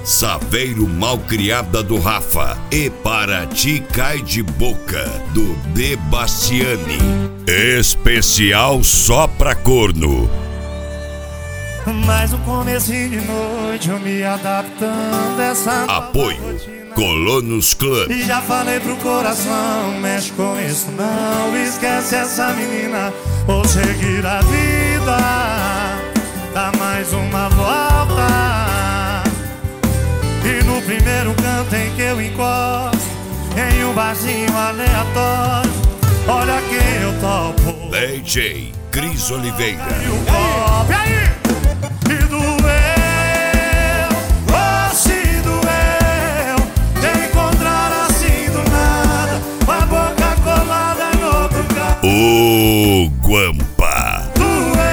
Saveiro Malcriada do Rafa e Para Ti Cai de Boca do De Bastiani. Especial só pra corno. Mais um comecinho de noite, eu me adaptando essa Apoio Colonos Club. E já falei pro coração, mexe com isso não, esquece essa menina, vou seguir a vida, dá mais uma volta. E no primeiro canto em que eu encosto, em um barzinho aleatório, olha quem eu topo. DJ Cris Oliveira. E aí? E doeu, oh se doeu, te encontrar assim do nada, com a boca colada em outro carro. O Guampa. Doeu,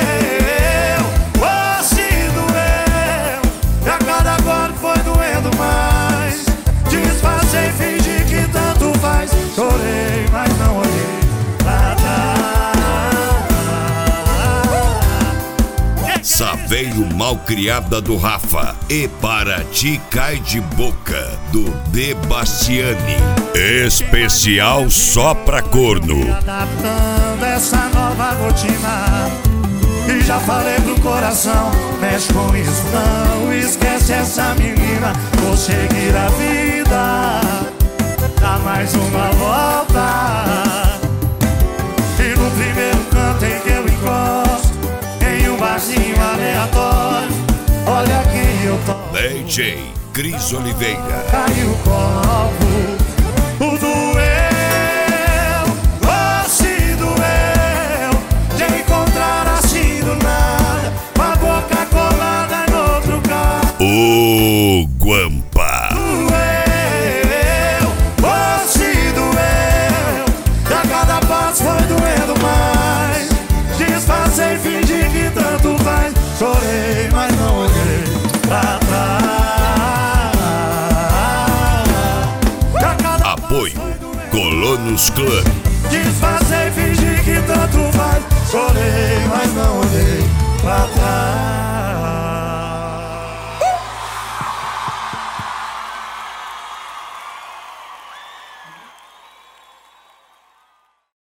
oh se doeu, e a cada golpe foi doendo mais. Disfarcei, fingi que tanto faz, chorei, mas não olhei pra trás. Saveiro Malcriada do Rafa e Para Ti Cai de Boca do De Bastiani. Especial só pra corno. Adaptando essa nova rotina, e já falei pro coração, mexe com isso não, esquece essa menina, vou seguir a vida, dá mais uma volta. E no primeiro canto em que eu encosto, em um barzinho aleatório, olha quem eu tô. DJ Cris Oliveira. Caiu o copo, o doeu, oh se doeu, de encontrar assim do nada, com a boca colada em outro carro. O Guampa. Doeu, oh se doeu, e a cada passo foi doendo mais. Disfarcei, fingi que tanto faz, chorei, mas não olhei pra trás. Apoio Colonos Club. Disfarcei, fingi que tanto faz, chorei, mas não olhei pra trás.